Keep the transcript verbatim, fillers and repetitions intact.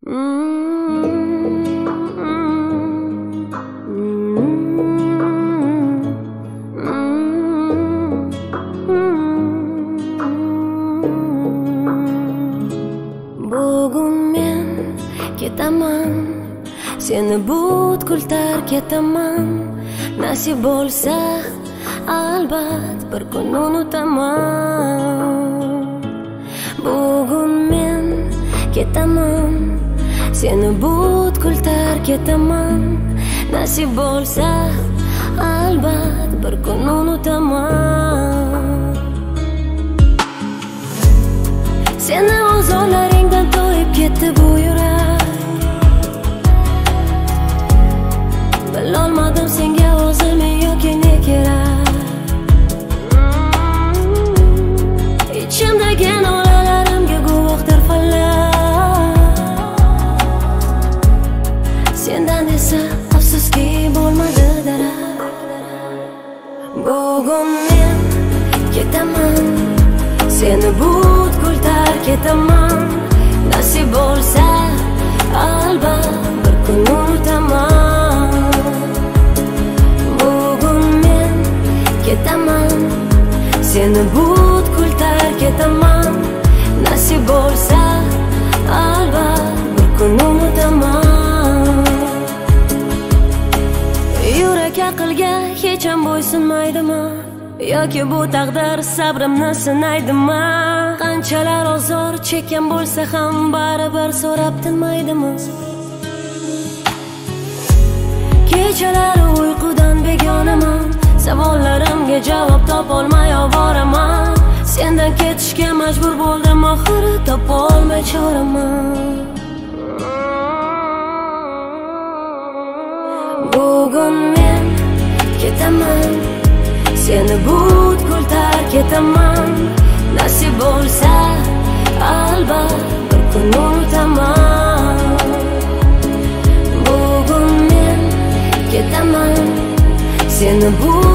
Bugun men ketaman, seni butkul tark etaman. Nasib bo'lsa albat bir kun unutaman. Bugun men ketaman, seni butkul tark etaman. Nasib bo'lsa albat bir kun unutaman. Seni ozorlaringdan to'yib ketdi bu yurak. Bilolmadim senga o'zim yoki ne kerak. Ichimdagi nolalarimga guvohdir falak. Sendan esa afsuski bo'lmadi darak. Bugun men ketaman, seni butkul tark etaman. Nasib bo'lsa albat bir kun unutaman. Bugun men ketaman, seni butkul tark etaman. Nasib bo'lsa albat bir kun unutaman. Yurak aqlga hech ham bo'ysunmaydimi? Yoki bu taqdir sabrimni sinaydimi? Qanchalar ozor chekkan bo'lsa ham baribir so'rab tinmaydimi? Kechalari uyqudan begonaman, savollarimga javob topolmay ovoraman. Sendan ketishga majbur bo'ldim, oxiri topolmay choraman. Bugun men ketaman, seni butkul tark etaman. Nasib bo'lsa albat bir kun unutaman. Bugun men ketaman, seni bu